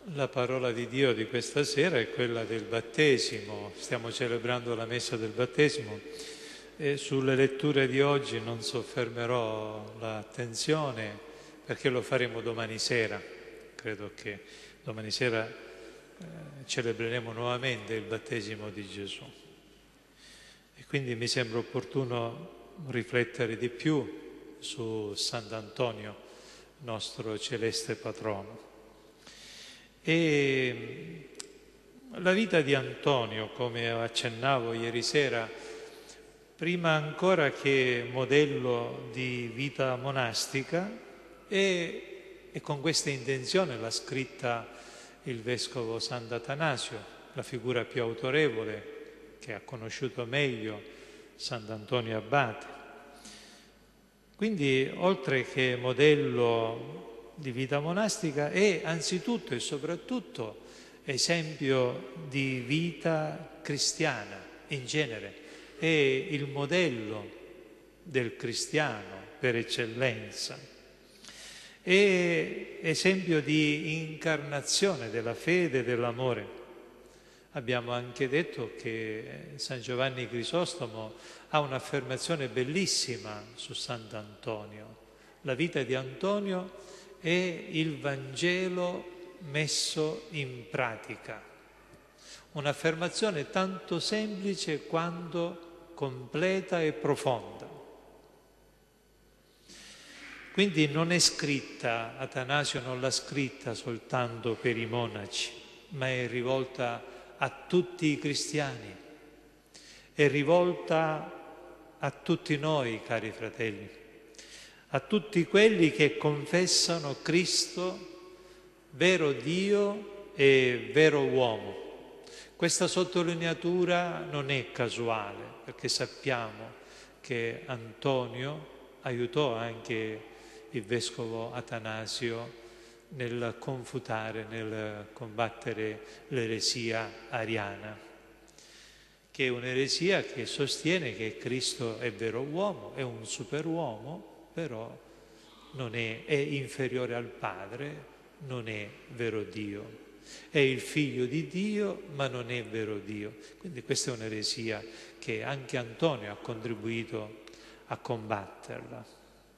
La parola di Dio di questa sera è quella del battesimo. Stiamo celebrando la messa del battesimo e sulle letture di oggi non soffermerò l'attenzione perché lo faremo domani sera. Credo che domani sera celebreremo nuovamente il battesimo di Gesù. E quindi mi sembra opportuno riflettere di più su Sant'Antonio, nostro celeste patrono. E la vita di Antonio, come accennavo ieri sera, prima ancora che modello di vita monastica, e con questa intenzione l'ha scritta il vescovo Sant'Atanasio, la figura più autorevole che ha conosciuto meglio Sant'Antonio Abate. Quindi, oltre che modello di vita monastica, è anzitutto e soprattutto esempio di vita cristiana in genere, è il modello del cristiano per eccellenza, è esempio di incarnazione della fede e dell'amore. Abbiamo anche detto che San Giovanni Crisostomo ha un'affermazione bellissima su Sant'Antonio. La vita di Antonio è il Vangelo messo in pratica. Un'affermazione tanto semplice quanto completa e profonda. Quindi non è scritta, Atanasio non l'ha scritta soltanto per i monaci, ma è rivolta a tutti i cristiani, è rivolta a tutti noi, cari fratelli, a tutti quelli che confessano Cristo, vero Dio e vero uomo. Questa sottolineatura non è casuale, perché sappiamo che Antonio aiutò anche il vescovo Atanasio nel confutare, nel combattere l'eresia ariana, che è un'eresia che sostiene che Cristo è vero uomo, è un superuomo, però non è inferiore al Padre, non è vero Dio. È il figlio di Dio, ma non è vero Dio. Quindi questa è un'eresia che anche Antonio ha contribuito a combatterla.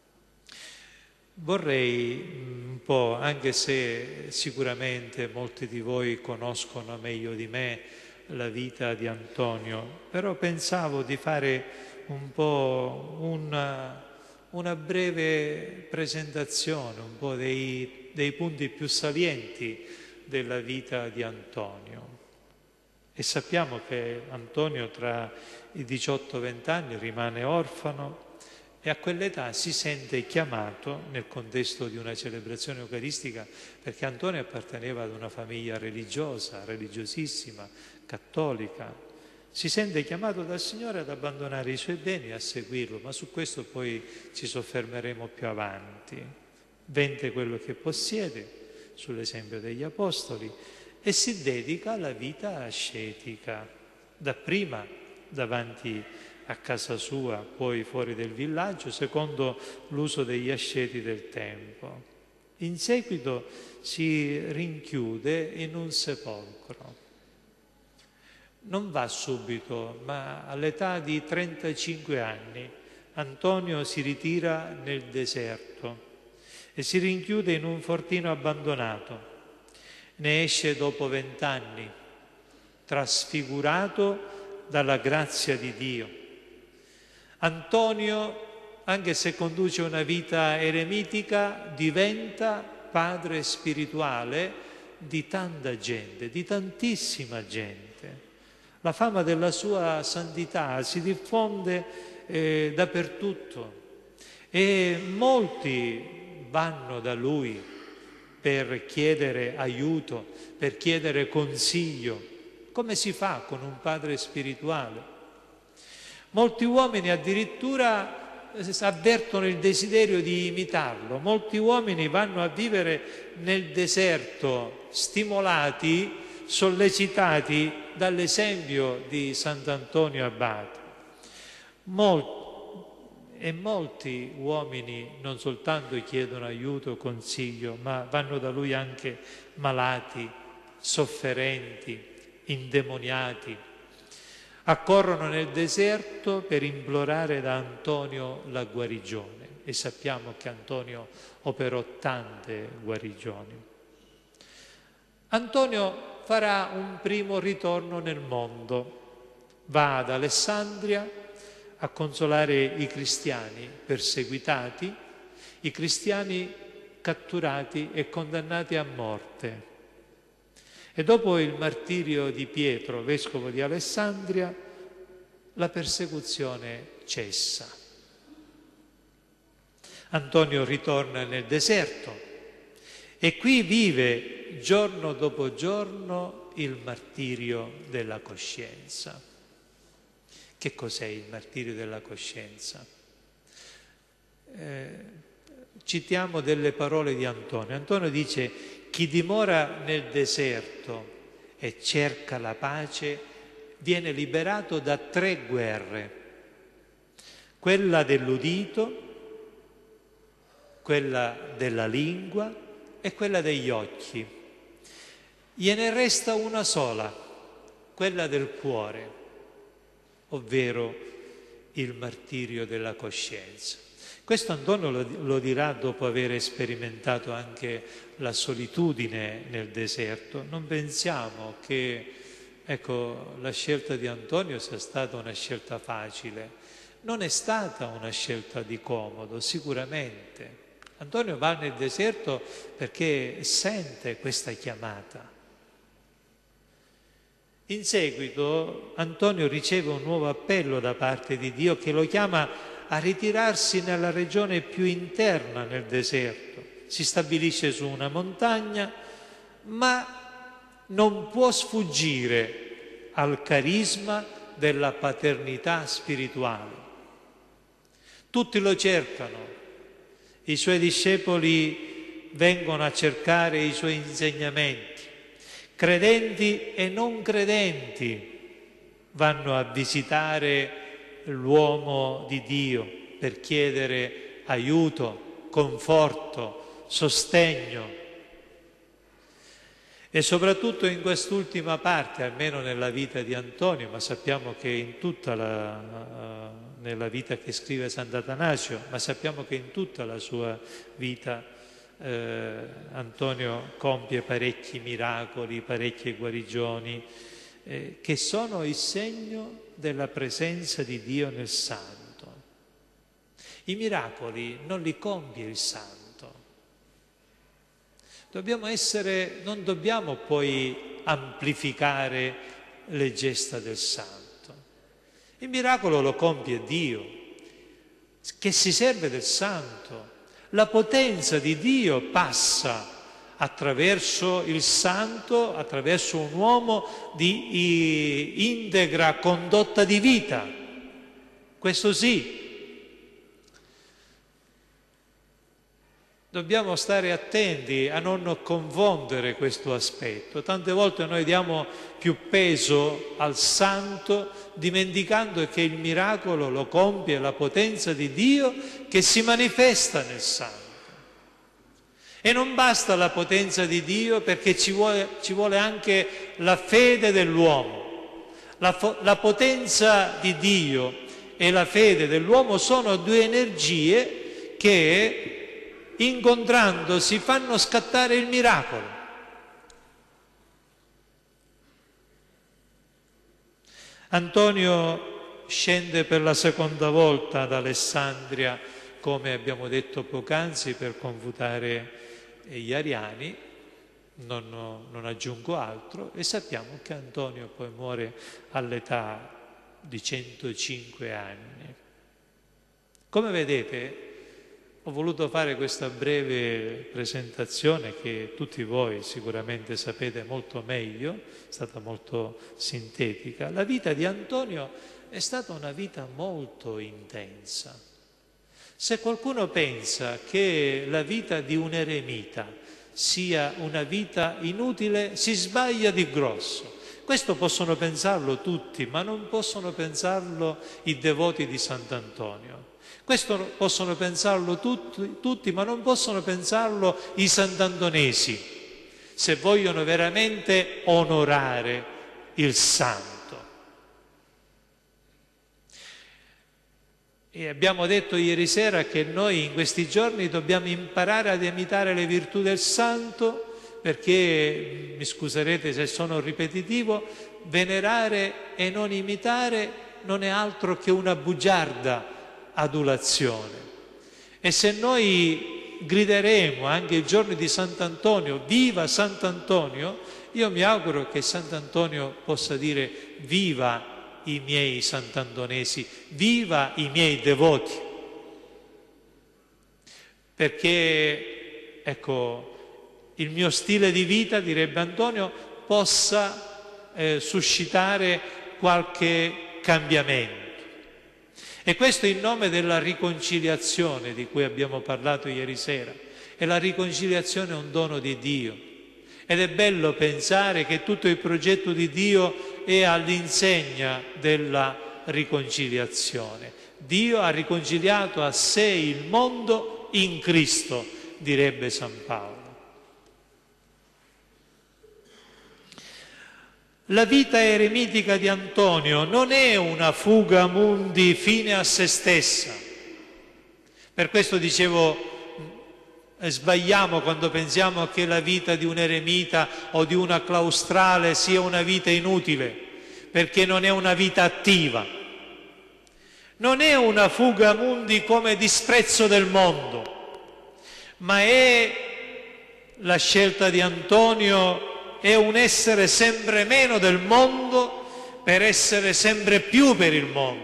Vorrei un po', anche se sicuramente molti di voi conoscono meglio di me la vita di Antonio, però pensavo di fare un po' una breve presentazione, un po' dei punti più salienti della vita di Antonio. E sappiamo che Antonio tra i 18 e i 20 anni rimane orfano e a quell'età si sente chiamato nel contesto di una celebrazione eucaristica, perché Antonio apparteneva ad una famiglia religiosa, religiosissima, cattolica. Si sente chiamato dal Signore ad abbandonare i suoi beni e a seguirlo, ma su questo poi ci soffermeremo più avanti. Vende quello che possiede, sull'esempio degli Apostoli, e si dedica alla vita ascetica, dapprima davanti a casa sua, poi fuori del villaggio, secondo l'uso degli asceti del tempo. In seguito si rinchiude in un sepolcro. Non va subito, ma all'età di 35 anni Antonio si ritira nel deserto e si rinchiude in un fortino abbandonato. Ne esce dopo 20 anni, trasfigurato dalla grazia di Dio. Antonio, anche se conduce una vita eremitica, diventa padre spirituale di tanta gente, di tantissima gente. La fama della sua santità si diffonde dappertutto e molti vanno da lui per chiedere aiuto, per chiedere consiglio, come si fa con un padre spirituale. Molti uomini addirittura avvertono il desiderio di imitarlo, molti uomini vanno a vivere nel deserto, stimolati, sollecitati dall'esempio di Sant'Antonio Abate. E molti uomini non soltanto chiedono aiuto, consiglio, ma vanno da lui anche malati, sofferenti, indemoniati. Accorrono nel deserto per implorare da Antonio la guarigione e sappiamo che Antonio operò tante guarigioni. Antonio farà un primo ritorno nel mondo, va ad Alessandria a consolare i cristiani perseguitati, i cristiani catturati e condannati a morte. E dopo il martirio di Pietro, vescovo di Alessandria, la persecuzione cessa. Antonio ritorna nel deserto e qui vive giorno dopo giorno il martirio della coscienza. Che cos'è il martirio della coscienza? Citiamo delle parole di Antonio. Antonio dice: chi dimora nel deserto e cerca la pace viene liberato da 3 guerre: quella dell'udito, quella della lingua e quella degli occhi. Gliene resta una sola, quella del cuore, ovvero il martirio della coscienza. Questo Antonio lo dirà dopo aver sperimentato anche la solitudine nel deserto. Non pensiamo che, la scelta di Antonio sia stata una scelta facile. Non è stata una scelta di comodo, sicuramente. Antonio va nel deserto perché sente questa chiamata. In seguito Antonio riceve un nuovo appello da parte di Dio che lo chiama a ritirarsi nella regione più interna nel deserto. Si stabilisce su una montagna, ma non può sfuggire al carisma della paternità spirituale. Tutti lo cercano, i suoi discepoli vengono a cercare i suoi insegnamenti. Credenti e non credenti vanno a visitare l'uomo di Dio per chiedere aiuto, conforto, sostegno. E soprattutto in quest'ultima parte, almeno nella vita di Antonio, ma sappiamo che in tutta nella vita che scrive Sant'Atanasio, ma sappiamo che in tutta la sua vita Antonio compie parecchi miracoli, parecchie guarigioni, che sono il segno della presenza di Dio nel santo. I miracoli non li compie il santo. Non dobbiamo poi amplificare le gesta del santo. Il miracolo lo compie Dio, che si serve del santo. La potenza di Dio passa attraverso il santo, attraverso un uomo di integra condotta di vita. Questo sì. Dobbiamo stare attenti a non confondere questo aspetto. Tante volte noi diamo più peso al santo, dimenticando che il miracolo lo compie la potenza di Dio che si manifesta nel santo. E non basta la potenza di Dio, perché ci vuole anche la fede dell'uomo. La potenza di Dio e la fede dell'uomo sono 2 energie che incontrandosi fanno scattare il miracolo. Antonio scende per la seconda volta ad Alessandria, come abbiamo detto poc'anzi, per confutare gli ariani, non aggiungo altro, e sappiamo che Antonio poi muore all'età di 105 anni. Come vedete, ho voluto fare questa breve presentazione che tutti voi sicuramente sapete molto meglio, è stata molto sintetica. La vita di Antonio è stata una vita molto intensa. Se qualcuno pensa che la vita di un eremita sia una vita inutile, si sbaglia di grosso. Questo possono pensarlo tutti, ma non possono pensarlo i devoti di Sant'Antonio. Questo possono pensarlo tutti, ma non possono pensarlo i sant'antonesi, se vogliono veramente onorare il santo. E abbiamo detto ieri sera che noi in questi giorni dobbiamo imparare ad imitare le virtù del santo, perché, mi scuserete se sono ripetitivo, venerare e non imitare non è altro che una bugiarda adulazione. E se noi grideremo anche il giorno di Sant'Antonio, viva Sant'Antonio, io mi auguro che Sant'Antonio possa dire viva i miei sant'antonesi, viva i miei devoti. Perché, ecco, il mio stile di vita, direbbe Antonio, possa suscitare qualche cambiamento. E questo in nome della riconciliazione di cui abbiamo parlato ieri sera. E la riconciliazione è un dono di Dio. Ed è bello pensare che tutto il progetto di Dio è all'insegna della riconciliazione. Dio ha riconciliato a sé il mondo in Cristo, direbbe San Paolo. La vita eremitica di Antonio non è una fuga mundi fine a se stessa. Per questo dicevo, sbagliamo quando pensiamo che la vita di un eremita o di una claustrale sia una vita inutile, perché non è una vita attiva. Non è una fuga mundi come disprezzo del mondo, ma è la scelta di Antonio, è un essere sempre meno del mondo per essere sempre più per il mondo.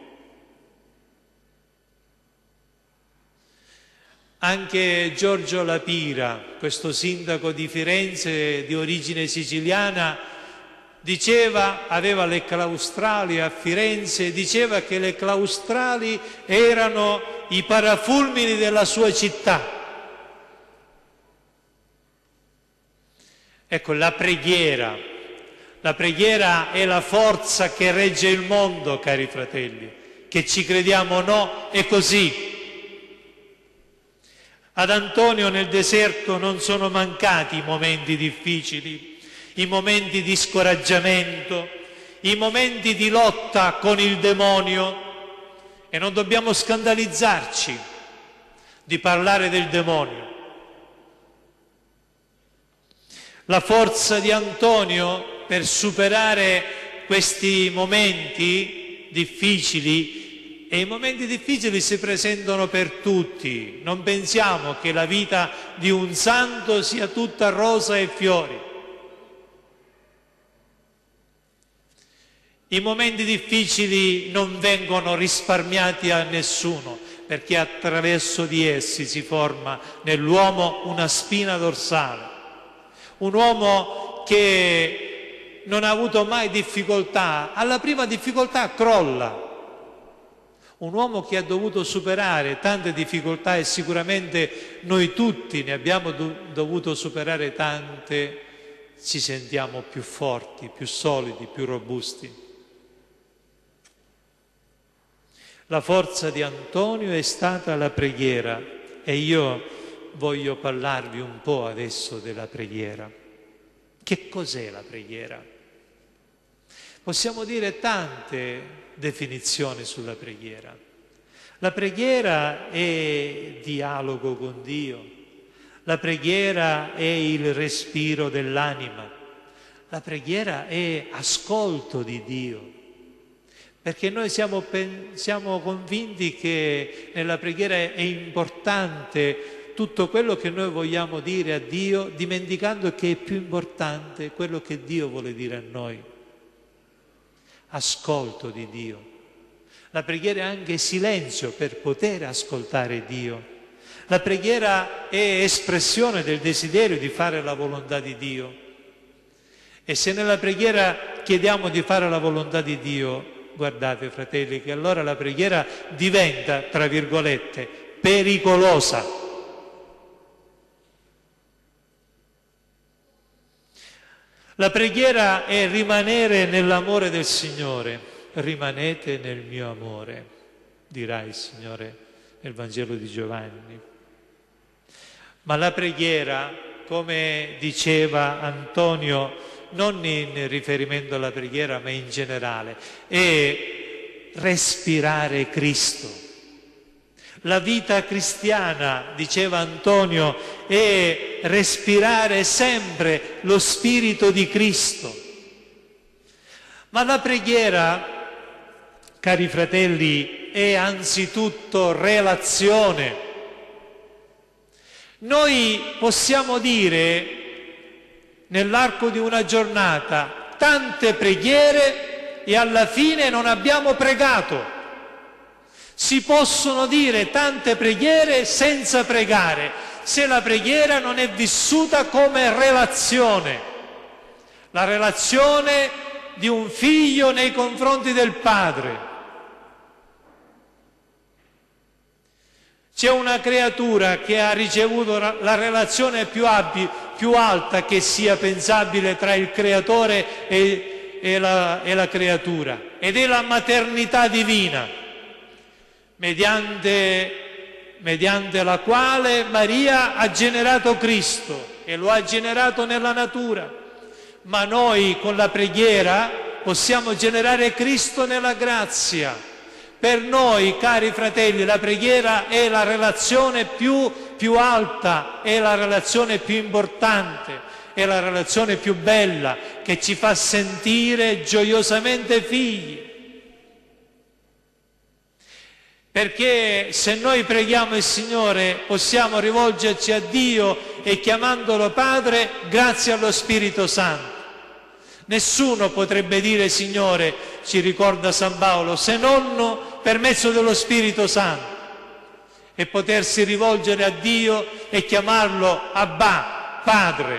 Anche Giorgio La Pira, questo sindaco di Firenze di origine siciliana, diceva, aveva le claustrali a Firenze, diceva che le claustrali erano i parafulmini della sua città. Ecco, la preghiera è la forza che regge il mondo, cari fratelli, che ci crediamo o no, è così. Ad Antonio nel deserto non sono mancati i momenti difficili, i momenti di scoraggiamento, i momenti di lotta con il demonio, e non dobbiamo scandalizzarci di parlare del demonio. La forza di Antonio per superare questi momenti difficili, e i momenti difficili si presentano per tutti, non pensiamo che la vita di un santo sia tutta rosa e fiori. I momenti difficili non vengono risparmiati a nessuno, perché attraverso di essi si forma nell'uomo una spina dorsale. Un uomo che non ha avuto mai difficoltà, alla prima difficoltà crolla. Un uomo che ha dovuto superare tante difficoltà, e sicuramente noi tutti ne abbiamo dovuto superare tante, ci sentiamo più forti, più solidi, più robusti. La forza di Antonio è stata la preghiera, e io voglio parlarvi un po' adesso della preghiera. Che cos'è la preghiera? Possiamo dire tante definizioni sulla preghiera. La preghiera è dialogo con Dio, la preghiera è il respiro dell'anima, la preghiera è ascolto di Dio, perché noi siamo convinti che nella preghiera è importante tutto quello che noi vogliamo dire a Dio, dimenticando che è più importante quello che Dio vuole dire a noi. Ascolto di Dio. La preghiera è anche silenzio per poter ascoltare Dio. La preghiera è espressione del desiderio di fare la volontà di Dio. E se nella preghiera chiediamo di fare la volontà di Dio, guardate fratelli, che allora la preghiera diventa, tra virgolette, pericolosa. La preghiera è rimanere nell'amore del Signore. Rimanete nel mio amore, dirà il Signore nel Vangelo di Giovanni. Ma la preghiera, come diceva Antonio, non in riferimento alla preghiera, ma in generale, è respirare Cristo. La vita cristiana, diceva Antonio, è respirare sempre lo Spirito di Cristo. Ma la preghiera, cari fratelli, è anzitutto relazione. Noi possiamo dire nell'arco di una giornata tante preghiere e alla fine non abbiamo pregato. Si possono dire tante preghiere senza pregare, se la preghiera non è vissuta come relazione, la relazione di un figlio nei confronti del padre. C'è una creatura che ha ricevuto la relazione più alta che sia pensabile tra il creatore e la creatura, ed è la maternità divina, mediante la quale Maria ha generato Cristo e lo ha generato nella natura. Ma noi con la preghiera possiamo generare Cristo nella grazia. Per noi, cari fratelli, la preghiera è la relazione più alta, è la relazione più importante, è la relazione più bella che ci fa sentire gioiosamente figli. Perché se noi preghiamo il Signore possiamo rivolgerci a Dio e chiamandolo Padre grazie allo Spirito Santo. Nessuno potrebbe dire Signore, ci ricorda San Paolo, se non per mezzo dello Spirito Santo, e potersi rivolgere a Dio e chiamarlo Abba, Padre.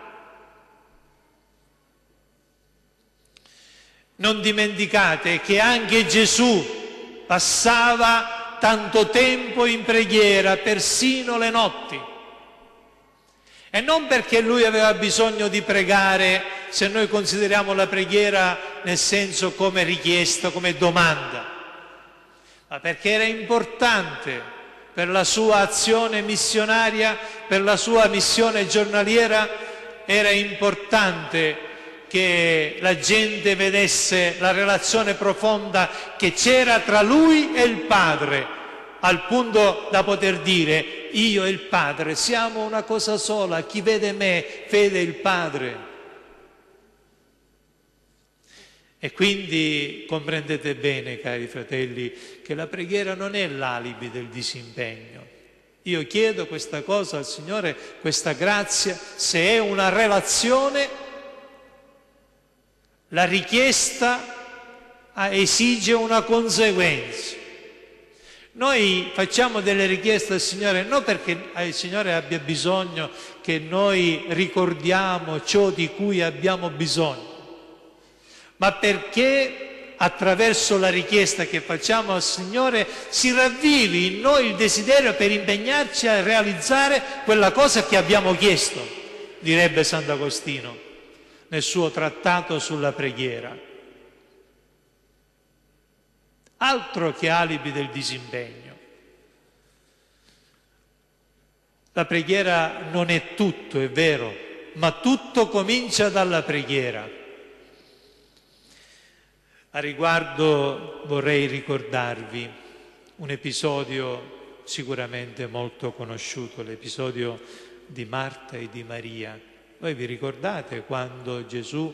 Non dimenticate che anche Gesù passava tanto tempo in preghiera, persino le notti. E non perché lui aveva bisogno di pregare, se noi consideriamo la preghiera nel senso come richiesta, come domanda, ma perché era importante per la sua azione missionaria, per la sua missione giornaliera, era importante che la gente vedesse la relazione profonda che c'era tra lui e il Padre, al punto da poter dire io e il Padre siamo una cosa sola, chi vede me vede il Padre. E quindi comprendete bene, cari fratelli, che la preghiera non è l'alibi del disimpegno. Io chiedo questa cosa al Signore, questa grazia, se è una relazione, la richiesta esige una conseguenza. Noi facciamo delle richieste al Signore non perché il Signore abbia bisogno che noi ricordiamo ciò di cui abbiamo bisogno, ma perché attraverso la richiesta che facciamo al Signore si ravvivi in noi il desiderio per impegnarci a realizzare quella cosa che abbiamo chiesto, direbbe Sant'Agostino nel suo trattato sulla preghiera. Altro che alibi del disimpegno. La preghiera non è tutto, è vero, ma tutto comincia dalla preghiera. A riguardo vorrei ricordarvi un episodio sicuramente molto conosciuto, l'episodio di Marta e di Maria. Voi vi ricordate quando Gesù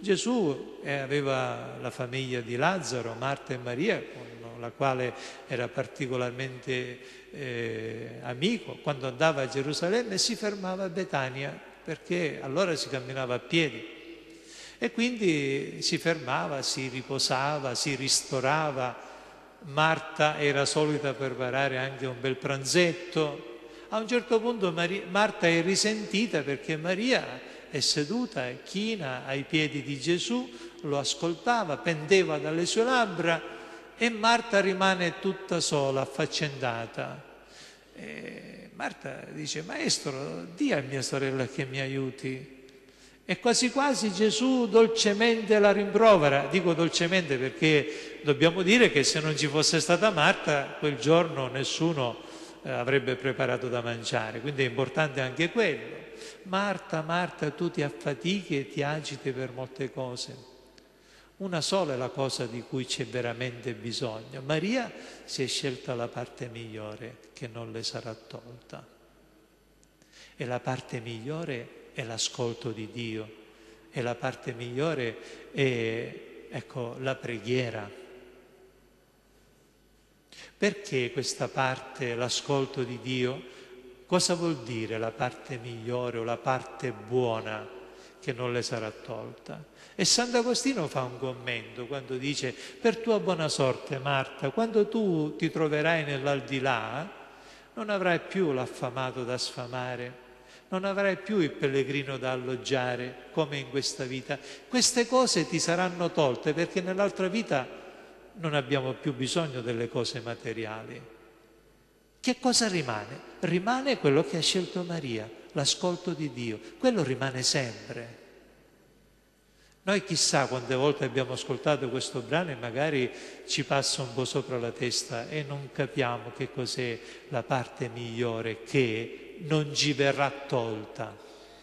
aveva la famiglia di Lazzaro, Marta e Maria, con la quale era particolarmente amico. Quando andava a Gerusalemme si fermava a Betania, perché allora si camminava a piedi. E quindi si fermava, si riposava, si ristorava. Marta era solita preparare anche un bel pranzetto. A un certo punto Marta è risentita perché Maria è seduta e china ai piedi di Gesù, lo ascoltava, pendeva dalle sue labbra e Marta rimane tutta sola, affaccendata. E Marta dice: Maestro, di a mia sorella che mi aiuti. E quasi quasi Gesù dolcemente la rimprovera. Dico dolcemente perché dobbiamo dire che se non ci fosse stata Marta, quel giorno nessuno avrebbe preparato da mangiare. Quindi è importante anche quello. Marta, Marta, tu ti affatichi e ti agiti per molte cose. Una sola è la cosa di cui c'è veramente bisogno. Maria si è scelta la parte migliore che non le sarà tolta. E la parte migliore è l'ascolto di Dio. E la parte migliore è, ecco, la preghiera. Perché questa parte, l'ascolto di Dio? Cosa vuol dire la parte migliore o la parte buona che non le sarà tolta? E Sant'Agostino fa un commento quando dice: per tua buona sorte, Marta, quando tu ti troverai nell'aldilà, non avrai più l'affamato da sfamare, non avrai più il pellegrino da alloggiare come in questa vita. Queste cose ti saranno tolte perché nell'altra vita non abbiamo più bisogno delle cose materiali. Che cosa rimane? Rimane quello che ha scelto Maria, l'ascolto di Dio. Quello rimane sempre. Noi chissà quante volte abbiamo ascoltato questo brano e magari ci passa un po' sopra la testa e non capiamo che cos'è la parte migliore che non ci verrà tolta.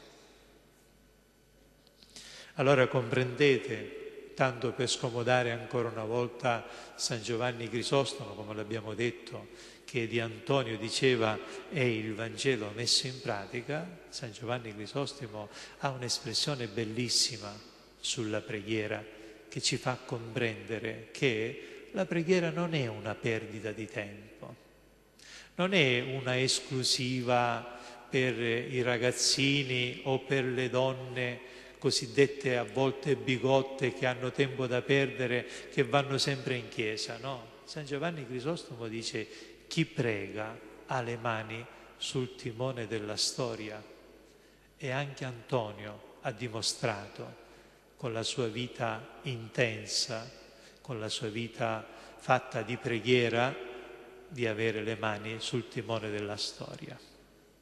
Allora comprendete, tanto per scomodare ancora una volta San Giovanni Crisostomo, come l'abbiamo detto, che di Antonio diceva è il Vangelo messo in pratica, San Giovanni Crisostomo ha un'espressione bellissima sulla preghiera che ci fa comprendere che la preghiera non è una perdita di tempo, non è una esclusiva per i ragazzini o per le donne cosiddette a volte bigotte che hanno tempo da perdere, che vanno sempre in chiesa, no? San Giovanni Crisostomo dice: chi prega ha le mani sul timone della storia. E anche Antonio ha dimostrato con la sua vita intensa, con la sua vita fatta di preghiera, di avere le mani sul timone della storia.